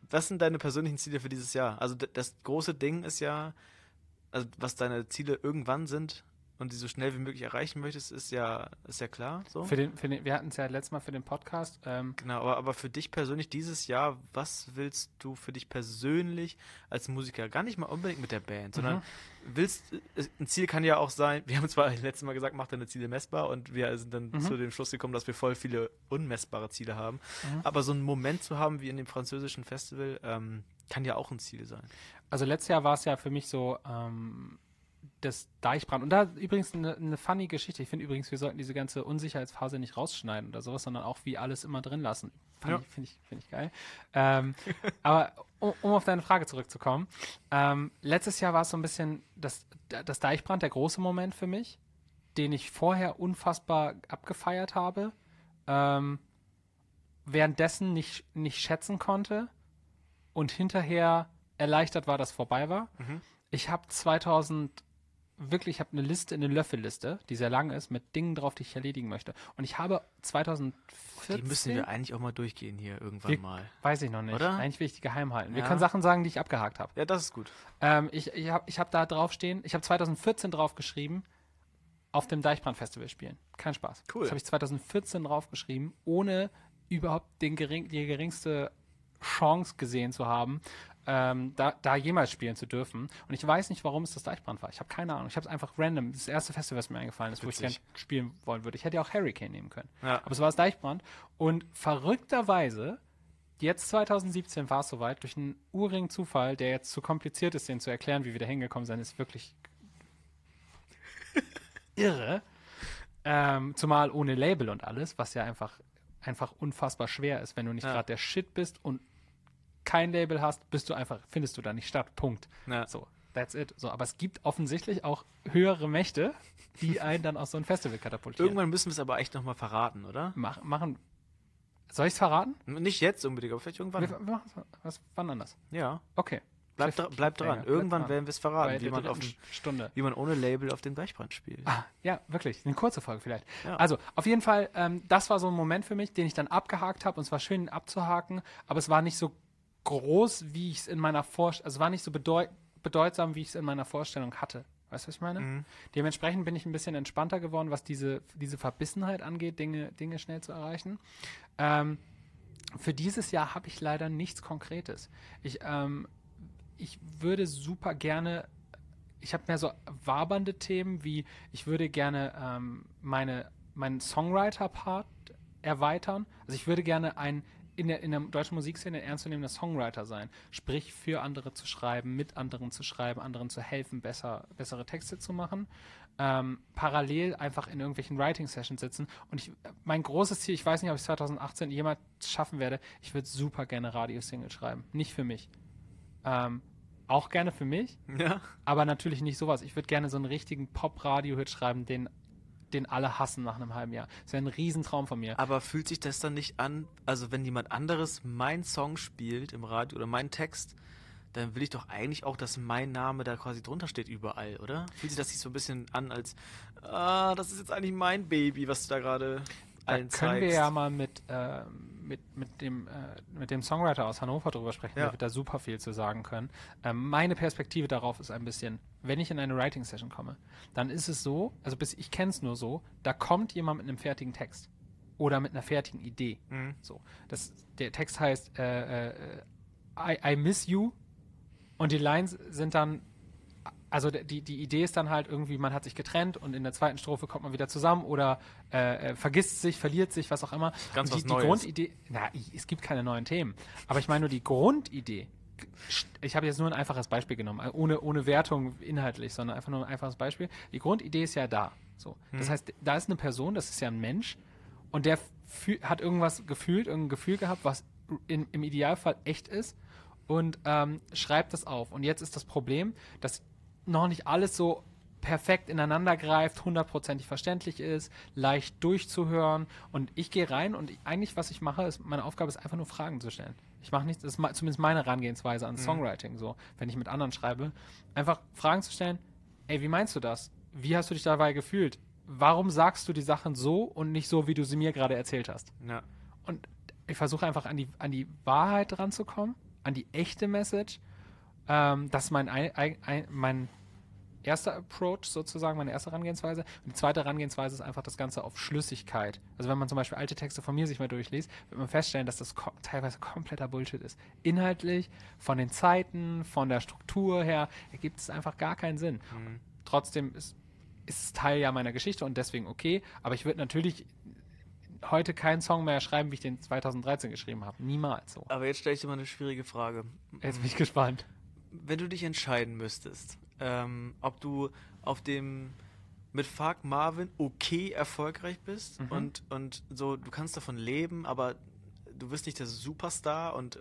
was sind deine persönlichen Ziele für dieses Jahr? Also das große Ding ist ja, also was deine Ziele irgendwann sind und die so schnell wie möglich erreichen möchtest, ist ja klar. So. Wir hatten es ja letztes Mal für den Podcast. Genau, aber für dich persönlich dieses Jahr, was willst du für dich persönlich als Musiker? Gar nicht mal unbedingt mit der Band, sondern ein Ziel kann ja auch sein, wir haben zwar letztes Mal gesagt, mach deine Ziele messbar und wir sind dann zu dem Schluss gekommen, dass wir voll viele unmessbare Ziele haben. Aber so einen Moment zu haben wie in dem französischen Festival, kann ja auch ein Ziel sein. Also letztes Jahr war es ja für mich so, das Deichbrand. Und da übrigens eine funny Geschichte. Ich finde übrigens, wir sollten diese ganze Unsicherheitsphase nicht rausschneiden oder sowas, sondern auch wie alles immer drin lassen. Finde ich geil. Aber um auf deine Frage zurückzukommen, letztes Jahr war es so ein bisschen das Deichbrand, der große Moment für mich, den ich vorher unfassbar abgefeiert habe, währenddessen nicht schätzen konnte und hinterher erleichtert war, dass vorbei war. Ich habe ich habe eine Liste, eine Löffelliste, die sehr lang ist, mit Dingen drauf, die ich erledigen möchte. Und ich habe 2014... Die müssen wir eigentlich auch mal durchgehen hier irgendwann mal. Weiß ich noch nicht. Oder? Eigentlich will ich die geheim halten. Wir Ja. können Sachen sagen, die ich abgehakt habe. Ja, das ist gut. Ich hab da draufstehen, ich habe 2014 draufgeschrieben, auf dem Deichbrand-Festival spielen. Kein Spaß. Cool. Das habe ich 2014 draufgeschrieben, ohne überhaupt die geringste Chance gesehen zu haben, da jemals spielen zu dürfen. Und ich weiß nicht, warum es das Deichbrand war. Ich habe keine Ahnung. Ich habe es einfach random, das erste Festival, was mir eingefallen ist, wo ich gerne spielen wollen würde. Ich hätte ja auch Hurricane nehmen können. Ja. Aber es war das Deichbrand. Und verrückterweise, jetzt 2017 war es soweit, durch einen urigen Zufall, der jetzt zu kompliziert ist, den zu erklären, wie wir da hingekommen sind, ist wirklich irre. Zumal ohne Label und alles, was ja einfach unfassbar schwer ist, wenn du nicht gerade der Shit bist und kein Label hast, findest du da nicht statt. Punkt. Ja. So, that's it. So, aber es gibt offensichtlich auch höhere Mächte, die einen dann aus so einem Festival katapultieren. Irgendwann müssen wir es aber echt nochmal verraten, oder? Machen. Soll ich es verraten? Nicht jetzt unbedingt, aber vielleicht irgendwann. Wir machen es wann anders. Ja. Okay. Bleib dran. Irgendwann werden wir es verraten, wie man ohne Label auf dem Deichbrand spielt. Ja, wirklich. Eine kurze Folge vielleicht. Ja. Also, auf jeden Fall, das war so ein Moment für mich, den ich dann abgehakt habe und es war schön, ihn abzuhaken, aber es war nicht so groß, wie ich es in meiner Vorstellung, also es war nicht so bedeutsam, wie ich es in meiner Vorstellung hatte. Weißt du, was ich meine? Dementsprechend bin ich ein bisschen entspannter geworden, was diese Verbissenheit angeht, Dinge schnell zu erreichen. Für dieses Jahr habe ich leider nichts Konkretes. Ich würde super gerne, ich habe mehr so wabernde Themen, wie ich würde gerne meinen Songwriter-Part erweitern. Also ich würde gerne in der deutschen Musikszene ein ernstzunehmender Songwriter sein. Sprich, für andere zu schreiben, mit anderen zu schreiben, anderen zu helfen, bessere Texte zu machen. Parallel einfach in irgendwelchen Writing-Sessions sitzen. Und mein großes Ziel, ich weiß nicht, ob ich 2018 jemals schaffen werde, ich würde super gerne Radio-Single schreiben. Nicht für mich. Auch gerne für mich, aber natürlich nicht sowas. Ich würde gerne so einen richtigen Pop-Radio-Hit schreiben, den alle hassen nach einem halben Jahr. Das wäre ein Riesentraum von mir. Aber fühlt sich das dann nicht an, also wenn jemand anderes meinen Song spielt im Radio oder meinen Text, dann will ich doch eigentlich auch, dass mein Name da quasi drunter steht überall, oder? Fühlt sich das nicht so ein bisschen an, als das ist jetzt eigentlich mein Baby, was du da gerade allen zeigst? Können wir ja mal mit dem Songwriter aus Hannover drüber sprechen, der wird da super viel zu sagen können. Meine Perspektive darauf ist ein bisschen, wenn ich in eine Writing-Session komme, dann ist es so, also ich kenne es nur so, da kommt jemand mit einem fertigen Text oder mit einer fertigen Idee. So, der Text heißt I miss you und die Lines sind dann, also die Idee ist dann halt irgendwie, man hat sich getrennt und in der zweiten Strophe kommt man wieder zusammen oder vergisst sich, verliert sich, was auch immer. Ganz was die Neues. Grundidee, es gibt keine neuen Themen, aber ich meine nur die Grundidee, ich habe jetzt nur ein einfaches Beispiel genommen, ohne Wertung inhaltlich, sondern einfach nur ein einfaches Beispiel. Die Grundidee ist ja da. So. Das heißt, da ist eine Person, das ist ja ein Mensch und der hat irgendwas gefühlt, irgendein Gefühl gehabt, was im Idealfall echt ist und schreibt das auf. Und jetzt ist das Problem, dass noch nicht alles so perfekt ineinander greift, 100%ig verständlich ist, leicht durchzuhören und ich gehe rein und eigentlich, was ich mache, meine Aufgabe ist einfach nur Fragen zu stellen. Ich mache nichts, das ist zumindest meine Herangehensweise an Songwriting, so, wenn ich mit anderen schreibe, einfach Fragen zu stellen, ey, wie meinst du das? Wie hast du dich dabei gefühlt? Warum sagst du die Sachen so und nicht so, wie du sie mir gerade erzählt hast? Ja. Und ich versuche einfach an die Wahrheit ranzukommen, an die echte Message. Das ist mein erster Approach sozusagen, meine erste Herangehensweise. Und die zweite Herangehensweise ist einfach das Ganze auf Schlüssigkeit. Also wenn man zum Beispiel alte Texte von mir sich mal durchliest, wird man feststellen, dass das teilweise kompletter Bullshit ist. Inhaltlich, von den Zeiten, von der Struktur her, ergibt es einfach gar keinen Sinn. Trotzdem ist es Teil ja meiner Geschichte und deswegen okay. Aber ich würde natürlich heute keinen Song mehr schreiben, wie ich den 2013 geschrieben habe. Niemals so. Aber jetzt stelle ich dir mal eine schwierige Frage. Jetzt bin ich gespannt. Wenn du dich entscheiden müsstest, ob du auf dem mit Fuck Marvin okay erfolgreich bist und so, du kannst davon leben, aber du bist nicht der Superstar und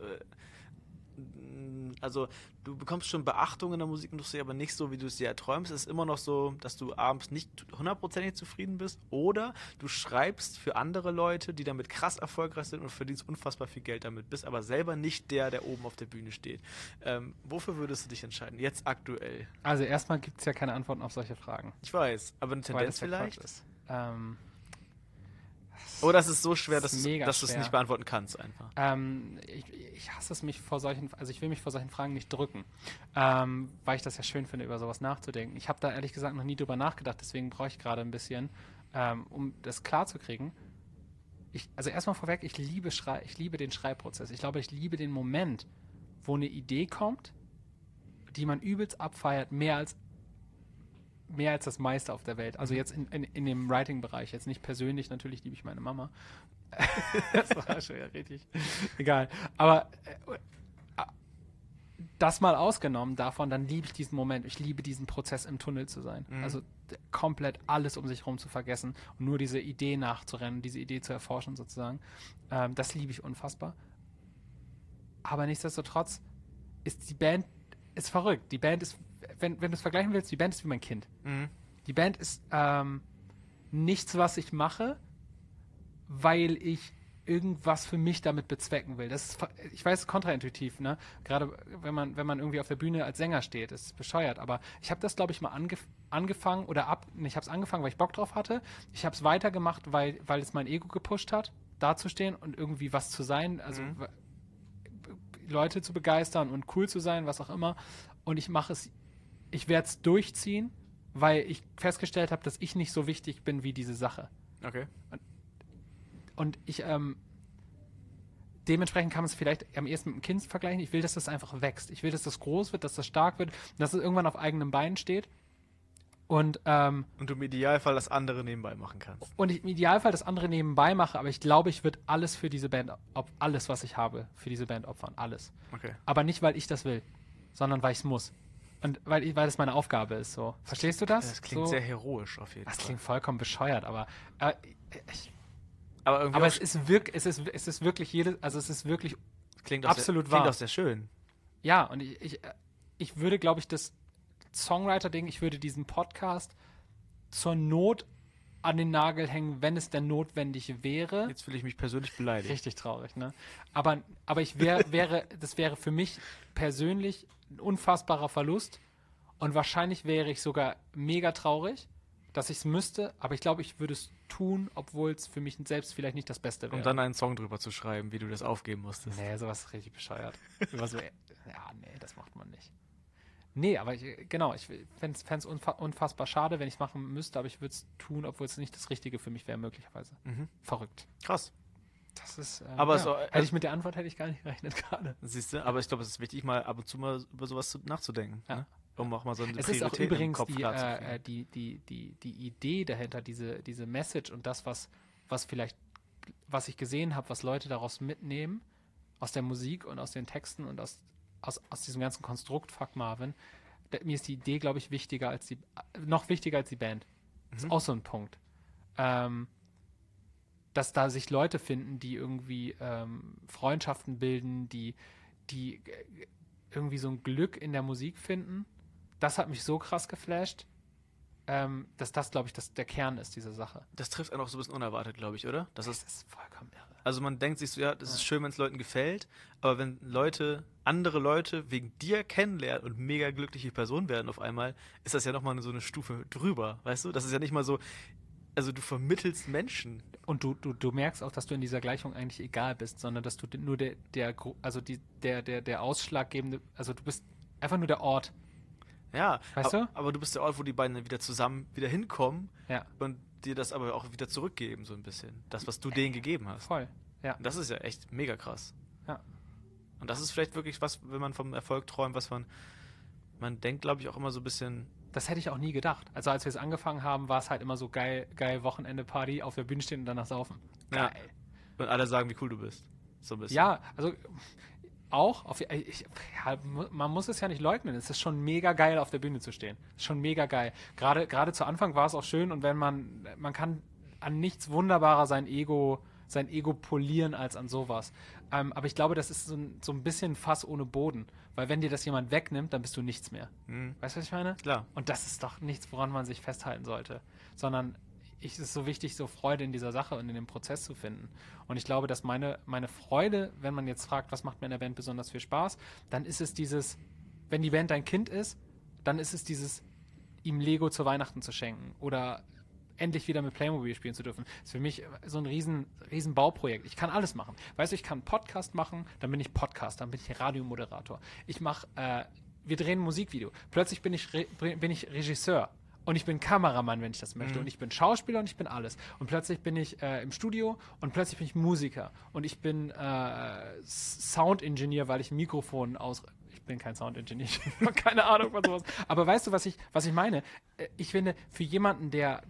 also du bekommst schon Beachtung in der Musikindustrie, aber nicht so, wie du es dir erträumst. Es ist immer noch so, dass du abends nicht 100% zufrieden bist oder du schreibst für andere Leute, die damit krass erfolgreich sind und verdienst unfassbar viel Geld damit, bist aber selber nicht der oben auf der Bühne steht. Wofür würdest du dich entscheiden? Jetzt aktuell. Also erstmal gibt es ja keine Antworten auf solche Fragen. Ich weiß, aber eine Tendenz vielleicht? Ist. Oder es ist so schwer, dass du mega es nicht beantworten kannst einfach. Ich hasse es mich vor solchen, also ich will mich vor solchen Fragen nicht drücken, weil ich das ja schön finde, über sowas nachzudenken. Ich habe da ehrlich gesagt noch nie drüber nachgedacht, deswegen brauche ich gerade ein bisschen, um das klar zu kriegen. Also erstmal vorweg, ich liebe den Schreibprozess. Ich glaube, ich liebe den Moment, wo eine Idee kommt, die man übelst abfeiert, mehr als das meiste auf der Welt. Also jetzt in dem Writing-Bereich. Jetzt nicht persönlich, natürlich liebe ich meine Mama. Das war schon ja richtig. Egal. Aber das mal ausgenommen davon, dann liebe ich diesen Moment. Ich liebe diesen Prozess, im Tunnel zu sein. Also komplett alles um sich herum zu vergessen und nur diese Idee nachzurennen, diese Idee zu erforschen sozusagen. Das liebe ich unfassbar. Aber nichtsdestotrotz ist die Band verrückt. Die Band ist, wenn du es vergleichen willst, die Band ist wie mein Kind. Die Band ist nichts, was ich mache, weil ich irgendwas für mich damit bezwecken will. Das ist, ich weiß, kontraintuitiv, ne? Gerade wenn man irgendwie auf der Bühne als Sänger steht, ist bescheuert. Aber ich habe das, glaube ich, mal angefangen ich habe es angefangen, weil ich Bock drauf hatte. Ich habe es weitergemacht, weil es mein Ego gepusht hat, dazustehen und irgendwie was zu sein, also Leute zu begeistern und cool zu sein, was auch immer. Und ich werde es durchziehen, weil ich festgestellt habe, dass ich nicht so wichtig bin wie diese Sache. Okay. Und ich, dementsprechend kann man es vielleicht am ehesten mit dem Kind vergleichen. Ich will, dass das einfach wächst. Ich will, dass das groß wird, dass das stark wird, dass es irgendwann auf eigenem Beinen steht. Und du im Idealfall das andere nebenbei machen kannst. Und ich im Idealfall das andere nebenbei mache, aber ich glaube, ich würde alles für diese Band, alles, was ich habe, für diese Band opfern. Alles. Okay. Aber nicht, weil ich das will, sondern weil ich es muss. Und weil das meine Aufgabe ist. So. Verstehst du das? Das klingt so sehr heroisch auf jeden Fall. Das klingt vollkommen bescheuert, aber aber es ist wirklich klingt absolut wahr. Klingt auch sehr schön. Ja, und ich würde, glaube ich, das Songwriter-Ding, ich würde diesen Podcast zur Not an den Nagel hängen, wenn es denn notwendig wäre. Jetzt fühle ich mich persönlich beleidigt. Richtig traurig, ne? Aber das wäre für mich persönlich ein unfassbarer Verlust und wahrscheinlich wäre ich sogar mega traurig, dass ich es müsste, aber ich glaube, ich würde es tun, obwohl es für mich selbst vielleicht nicht das Beste wäre. Um dann einen Song drüber zu schreiben, wie du das aufgeben musstest. Nee, sowas ist richtig bescheuert. Nee, das macht man nicht. Nee, aber ich fände es unfassbar schade, wenn ich es machen müsste, aber ich würde es tun, obwohl es nicht das Richtige für mich wäre, möglicherweise. Verrückt. Krass. Das ist, aber ja. Hätte ich mit der Antwort ich gar nicht gerechnet gerade. Siehst du, aber ich glaube, es ist wichtig, mal ab und zu mal über sowas nachzudenken. Ja. Ne? Um auch mal so eine Es ist auch Priorität übrigens im Kopf klar zu kriegen. die Idee dahinter, diese Message und das, was ich gesehen habe, was Leute daraus mitnehmen, aus der Musik und aus den Texten und aus diesem ganzen Konstrukt Fuck Marvin, mir ist die Idee, glaube ich, noch wichtiger als die Band. Das ist auch so ein Punkt. Dass da sich Leute finden, die irgendwie Freundschaften bilden, die irgendwie so ein Glück in der Musik finden. Das hat mich so krass geflasht, dass das, glaube ich, der Kern ist, diese Sache. Das trifft einen auch so ein bisschen unerwartet, glaube ich, oder? Das ist vollkommen irre. Also man denkt sich so, ja, das ist schön, wenn es Leuten gefällt, aber wenn andere Leute wegen dir kennenlernen und mega glückliche Personen werden auf einmal, ist das ja nochmal so eine Stufe drüber, weißt du? Das ist ja nicht mal so, also du vermittelst Menschen. Und du merkst auch, dass du in dieser Gleichung eigentlich egal bist, sondern dass du nur der ausschlaggebende, also du bist einfach nur der Ort. Ja, Weißt du? aber du bist der Ort, wo die beiden dann wieder zusammen wieder hinkommen Ja, und dir das aber auch wieder zurückgeben, so ein bisschen. Das, was du denen gegeben hast. voll. Ja, Und das ist ja echt mega krass. ja. Und das ist vielleicht wirklich was, wenn man vom Erfolg träumt, was man denkt, glaube ich, auch immer so ein bisschen, Das hätte ich auch nie gedacht. Also als wir es angefangen haben, war es halt immer so geil Wochenende-Party, auf der Bühne stehen und danach saufen. ja, Geil. und alle sagen, wie cool du bist. So ein bisschen. Ja, also auch, man muss es ja nicht leugnen. Es ist schon mega geil, auf der Bühne zu stehen. Es ist schon mega geil. Gerade zu Anfang war es auch schön und wenn man kann an nichts wunderbarer sein Ego polieren als an sowas. Aber ich glaube, das ist so ein bisschen Fass ohne Boden. Weil wenn dir das jemand wegnimmt, dann bist du nichts mehr. Mhm. Weißt du, was ich meine? Klar. Und das ist doch nichts, woran man sich festhalten sollte. Sondern es ist so wichtig, so Freude in dieser Sache und in dem Prozess zu finden. Und ich glaube, dass meine Freude, wenn man jetzt fragt, was macht mir in der Band besonders viel Spaß, dann ist es dieses, wenn die Band dein Kind ist, dann ist es dieses, ihm Lego zu Weihnachten zu schenken oder endlich wieder mit Playmobil spielen zu dürfen. Das ist für mich so ein riesen Bauprojekt. Ich kann alles machen. Weißt du, ich kann einen Podcast machen, dann bin ich Podcaster, dann bin ich Radiomoderator. Wir drehen ein Musikvideo. Plötzlich bin ich Regisseur. Und ich bin Kameramann, wenn ich das möchte. Und ich bin Schauspieler und ich bin alles. Und plötzlich bin ich im Studio und plötzlich bin ich Musiker. Und ich bin Sound-Engineer, weil ich ein Mikrofon Ich bin kein Sound-Engineer. Ich habe keine Ahnung von sowas. Aber weißt du, was ich meine? Ich finde, für jemanden, der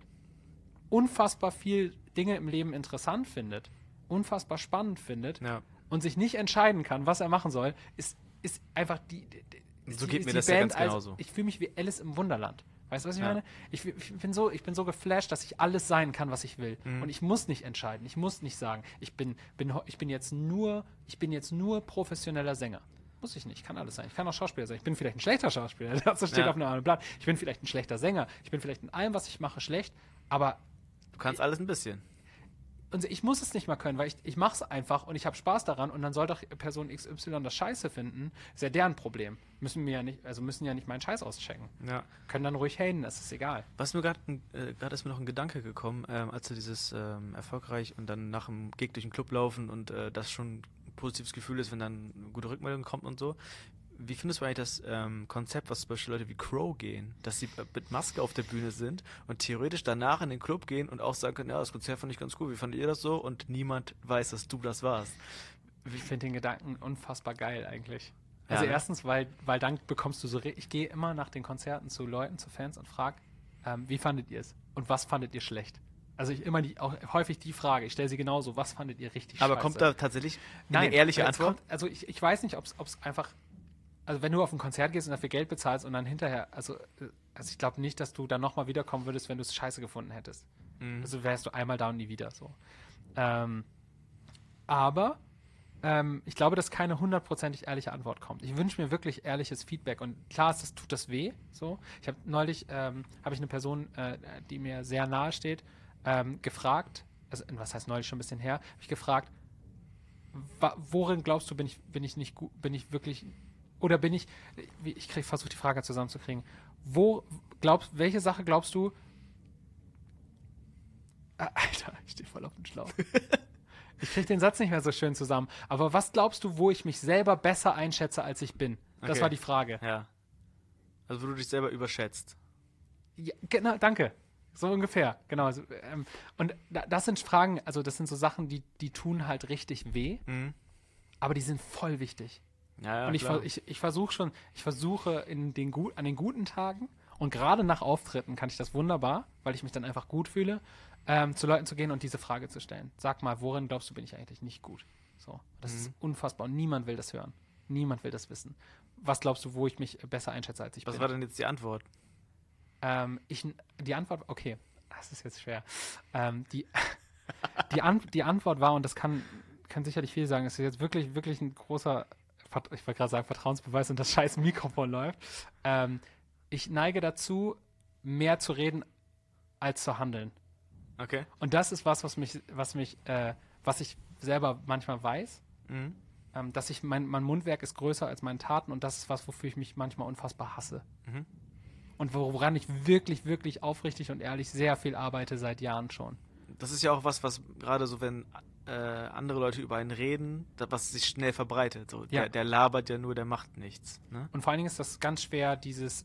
unfassbar viel Dinge im Leben interessant findet, unfassbar spannend findet Ja. und sich nicht entscheiden kann, was er machen soll, ist einfach So geht mir die das ja ganz Band genauso. Ich fühle mich wie Alice im Wunderland. Weißt du, was ich Ja. meine? Ich bin so geflasht, dass ich alles sein kann, was ich will. Und ich muss nicht entscheiden. Ich muss nicht sagen, ich bin jetzt nur professioneller Sänger. Muss ich nicht. Ich kann alles sein. Ich kann auch Schauspieler sein. Ich bin vielleicht ein schlechter Schauspieler. Das steht Ja. auf einem anderen Blatt. Ich bin vielleicht ein schlechter Sänger. Ich bin vielleicht in allem, was ich mache, schlecht. Aber Du kannst alles ein bisschen. und ich muss es nicht mal können, weil ich mache es einfach und ich habe Spaß daran und dann soll doch Person XY das Scheiße finden. Ist ja deren Problem. Müssen ja nicht meinen Scheiß auschecken. Ja. Können dann ruhig haten, das ist egal. Was mir gerade ist mir noch ein Gedanke gekommen, als du dieses erfolgreich und dann nach dem Gig durch den Club laufen und das schon ein positives Gefühl ist, wenn dann eine gute Rückmeldung kommt und so. Wie findest du eigentlich das Konzept, was zum Beispiel Leute wie Crow gehen, dass sie mit Maske auf der Bühne sind und theoretisch danach in den Club gehen und auch sagen können, ja, das Konzert fand ich ganz gut, wie fandet ihr das so? Und niemand weiß, dass du das warst. Ich finde den Gedanken unfassbar geil eigentlich. Also Ja, ne? erstens, weil dann bekommst du ich gehe immer nach den Konzerten zu Leuten, zu Fans und frage, wie fandet ihr es? Und was fandet ihr schlecht? Also auch häufig die Frage, ich stelle sie genauso, was fandet ihr richtig Aber scheiße? kommt da tatsächlich Nein, eine ehrliche es Antwort? Also ich weiß nicht, ob es einfach, also wenn du auf ein Konzert gehst und dafür Geld bezahlst und dann hinterher, also ich glaube nicht, dass du dann nochmal wiederkommen würdest, wenn du es scheiße gefunden hättest. Also wärst du einmal da und nie wieder so. Aber ich glaube, dass keine hundertprozentig ehrliche Antwort kommt. Ich wünsche mir wirklich ehrliches Feedback und klar, tut das weh. So. Ich habe neulich habe ich eine Person, die mir sehr nahe steht, gefragt, also was heißt neulich schon ein bisschen her, habe ich gefragt, worin glaubst du, bin ich nicht gut, bin ich wirklich, oder bin ich versuche die Frage zusammenzukriegen, welche Sache glaubst du, Alter, ich stehe voll auf den Schlauch. Ich kriege den Satz nicht mehr so schön zusammen. Aber was glaubst du, wo ich mich selber besser einschätze, als ich bin? Das Okay. war die Frage. Ja. Also wo du dich selber überschätzt. Ja, genau, danke. So ungefähr, genau. Also, und das sind Fragen, also das sind so Sachen, die tun halt richtig weh, aber die sind voll wichtig. Ja, Und klar. ich versuche an den guten Tagen und gerade nach Auftritten kann ich das wunderbar, weil ich mich dann einfach gut fühle, zu Leuten zu gehen und diese Frage zu stellen. Sag mal, worin glaubst du, bin ich eigentlich nicht gut? So, das ist unfassbar und niemand will das hören. Niemand will das wissen. Was glaubst du, wo ich mich besser einschätze, als ich bin? Was war denn jetzt die Antwort? Die Antwort, okay, das ist jetzt schwer. Die Antwort war, und das kann sicherlich viel sagen, es ist jetzt wirklich, wirklich ein großer, ich wollte gerade sagen, Vertrauensbeweis und das scheiß Mikrofon läuft. Ich neige dazu, mehr zu reden, als zu handeln. Okay. Und das ist was ich selber manchmal weiß, dass mein Mundwerk ist größer als meine Taten und das ist was, wofür ich mich manchmal unfassbar hasse. Und woran ich wirklich, wirklich aufrichtig und ehrlich sehr viel arbeite seit Jahren schon. Das ist ja auch was gerade so, wenn andere Leute über einen reden, was sich schnell verbreitet. So, Ja. der labert ja nur, der macht nichts. Ne? Und vor allen Dingen ist das ganz schwer, dieses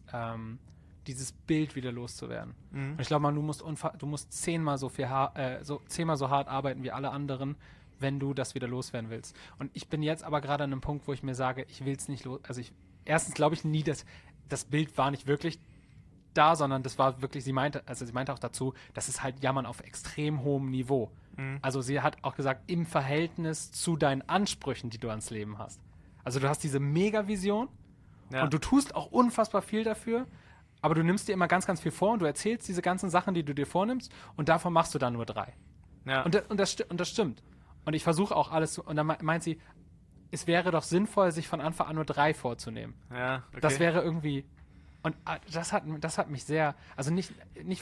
Bild wieder loszuwerden. Mhm. Und ich glaube mal, du musst zehnmal so hart arbeiten wie alle anderen, wenn du das wieder loswerden willst. Und ich bin jetzt aber gerade an einem Punkt, wo ich mir sage, ich will es nicht los. Also erstens glaube ich nie, dass das Bild war nicht wirklich da, sondern das war wirklich, sie meinte auch dazu, das ist halt Jammern auf extrem hohem Niveau. Mhm. Also sie hat auch gesagt, im Verhältnis zu deinen Ansprüchen, die du ans Leben hast. Also du hast diese Mega-Vision Ja. und du tust auch unfassbar viel dafür, aber du nimmst dir immer ganz, ganz viel vor und du erzählst diese ganzen Sachen, die du dir vornimmst und davon machst du dann nur 3. Ja. Und das stimmt. Und ich versuche auch alles und dann meint sie, es wäre doch sinnvoll, sich von Anfang an nur 3 vorzunehmen. Ja, okay. Das wäre irgendwie. Und das hat mich sehr. Also nicht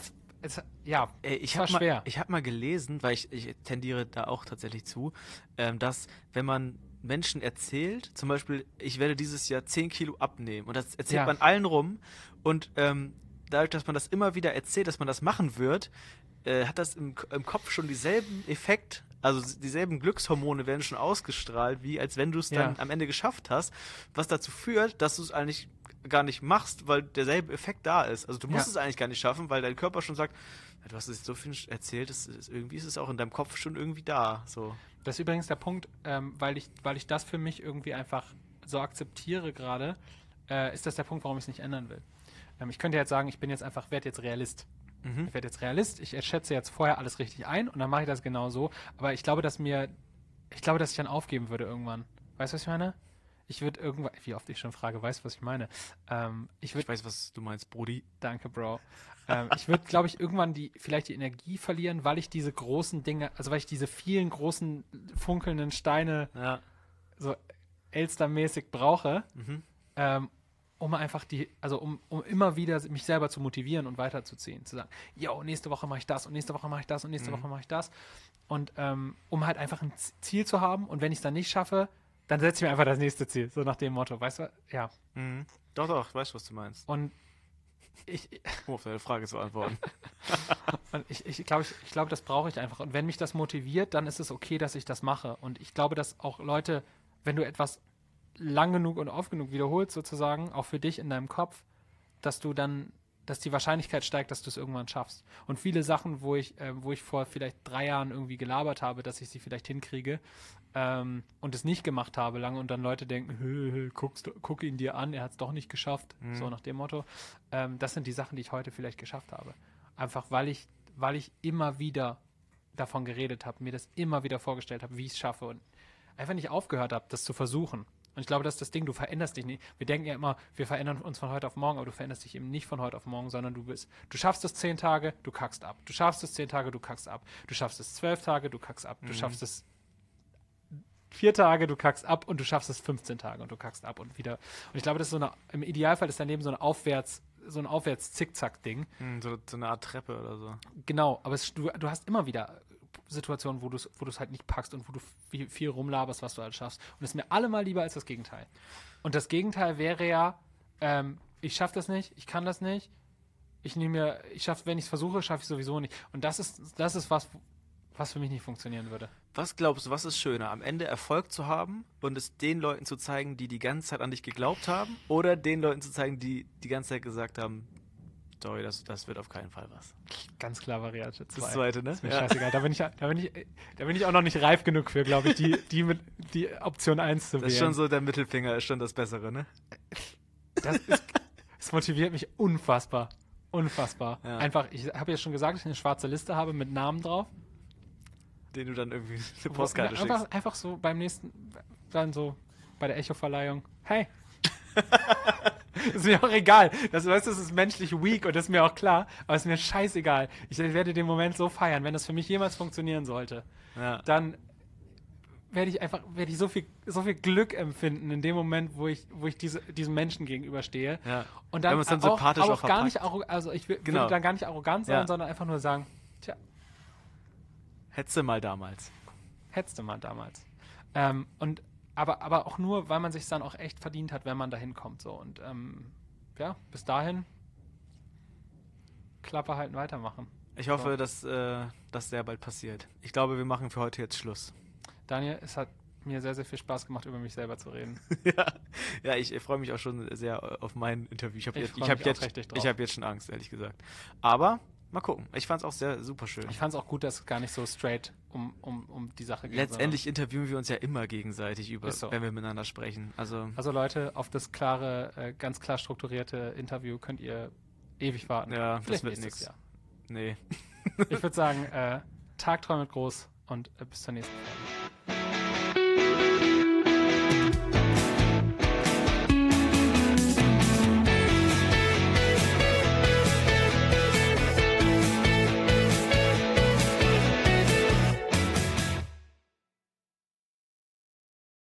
Ich es war habe schwer. mal, ich hab mal gelesen, weil ich tendiere da auch tatsächlich zu, dass wenn man Menschen erzählt, zum Beispiel, ich werde dieses Jahr 10 Kilo abnehmen und das erzählt Ja. man allen rum und dadurch, dass man das immer wieder erzählt, dass man das machen wird, hat das im Kopf schon dieselben Effekt, also dieselben Glückshormone werden schon ausgestrahlt, wie als wenn du es dann am Ende geschafft hast, was dazu führt, dass du es eigentlich gar nicht machst, weil derselbe Effekt da ist. Also du musst es eigentlich gar nicht schaffen, weil dein Körper schon sagt, ja, du hast es so viel erzählt, irgendwie ist es auch in deinem Kopf schon irgendwie da. So. Das ist übrigens der Punkt, weil ich das für mich irgendwie einfach so akzeptiere gerade, ist das der Punkt, warum ich es nicht ändern will. Ich könnte jetzt sagen, werde jetzt Realist. Mhm. Ich werde jetzt Realist, ich schätze jetzt vorher alles richtig ein und dann mache ich das genau so. Aber ich glaube, dass ich dann aufgeben würde irgendwann. Weißt du, was ich meine? Ich würde irgendwann, wie oft ich schon frage, weißt du, was ich meine? Ich weiß, was du meinst, Brody. Danke, Bro. Ich würde, glaube ich, irgendwann vielleicht die Energie verlieren, weil ich diese großen Dinge, also weil ich diese vielen großen funkelnden Steine so Elster-mäßig brauche, um einfach um immer wieder mich selber zu motivieren und weiterzuziehen. Zu sagen, yo, nächste Woche mache ich das und nächste Woche mache ich das und nächste Woche mache ich das. Und um halt einfach ein Ziel zu haben und wenn ich es dann nicht schaffe, dann setze ich mir einfach das nächste Ziel. So nach dem Motto, weißt du? Ja. Mhm. Doch, ich weiß, was du meinst. Und um auf deine Frage zu antworten. und ich glaube, das brauche ich einfach. Und wenn mich das motiviert, dann ist es okay, dass ich das mache. Und ich glaube, dass auch Leute, wenn du etwas lang genug und oft genug wiederholst, sozusagen, auch für dich in deinem Kopf, dass die Wahrscheinlichkeit steigt, dass du es irgendwann schaffst. Und viele Sachen, wo ich vor vielleicht 3 Jahren irgendwie gelabert habe, dass ich sie vielleicht hinkriege, und es nicht gemacht habe lange und dann Leute denken, guck ihn dir an, er hat es doch nicht geschafft, so nach dem Motto. Das sind die Sachen, die ich heute vielleicht geschafft habe. Einfach, weil ich immer wieder davon geredet habe, mir das immer wieder vorgestellt habe, wie ich es schaffe und einfach nicht aufgehört habe, das zu versuchen. Und ich glaube, das ist das Ding, du veränderst dich nicht. Wir denken ja immer, wir verändern uns von heute auf morgen, aber du veränderst dich eben nicht von heute auf morgen, sondern du schaffst es 10 Tage, du kackst ab. Du schaffst es 10 Tage, du kackst ab. Du schaffst es 12 Tage, du kackst ab. Du schaffst es 4 Tage, du kackst ab und du schaffst es 15 Tage und du kackst ab und wieder. Und ich glaube, das ist im Idealfall ist dein Leben so ein Aufwärts-Zickzack-Ding. So eine Art Treppe oder so. Genau, aber du hast immer wieder Situationen, wo du es halt nicht packst und wo du viel rumlaberst, was du halt schaffst. Und das ist mir allemal lieber als das Gegenteil. Und das Gegenteil wäre ja, ich schaffe das nicht, ich kann das nicht, wenn ich es versuche, schaffe ich sowieso nicht. Und das ist was für mich nicht funktionieren würde. Was glaubst du, was ist schöner? Am Ende Erfolg zu haben und es den Leuten zu zeigen, die ganze Zeit an dich geglaubt haben? Oder den Leuten zu zeigen, die ganze Zeit gesagt haben, sorry, das wird auf keinen Fall was? Ganz klar Variante 2. Das zweite, ne? Ist mir scheißegal. Da bin ich auch noch nicht reif genug für, glaube ich, die Option 1 zu wählen. Das ist schon so, der Mittelfinger ist schon das Bessere, ne? Das motiviert mich unfassbar. Unfassbar. Ja. Einfach, ich habe ja schon gesagt, dass ich eine schwarze Liste habe mit Namen drauf. Den du dann irgendwie eine Postkarte schickst. Einfach so beim nächsten, dann so bei der Echo-Verleihung. Hey! Ist mir auch egal. Das ist menschlich weak und das ist mir auch klar, aber ist mir scheißegal. Ich werde den Moment so feiern, wenn das für mich jemals funktionieren sollte. Ja. Dann werde ich so viel Glück empfinden in dem Moment, wo ich diesem Menschen gegenüberstehe. Ja. Und dann, Wenn man es dann sympathisch auch gar nicht verpackt. also ich Genau. würde dann gar nicht arrogant sein, Ja. sondern einfach nur sagen, tja, Hättest du mal damals. hättest du mal damals. Aber auch nur, weil man sich dann auch echt verdient hat, wenn man da hinkommt. So. Und ja, bis dahin Klappe halten, weitermachen. Ich hoffe, dass das sehr bald passiert. Ich glaube, wir machen für heute jetzt Schluss. Daniel, es hat mir sehr, sehr viel Spaß gemacht, über mich selber zu reden. Ja, ich freue mich auch schon sehr auf mein Interview. Ich habe jetzt schon Angst, ehrlich gesagt. Aber mal gucken. Ich fand es auch sehr super schön. Ich fand es auch gut, dass es gar nicht so straight um die Sache geht. Letztendlich interviewen wir uns ja immer gegenseitig so. wenn wir miteinander sprechen. Also Leute, auf das klare, ganz klar strukturierte Interview könnt ihr ewig warten. Ja, vielleicht das wird nichts. Nee. Ich würde sagen, Tagträume groß und bis zur nächsten Folge.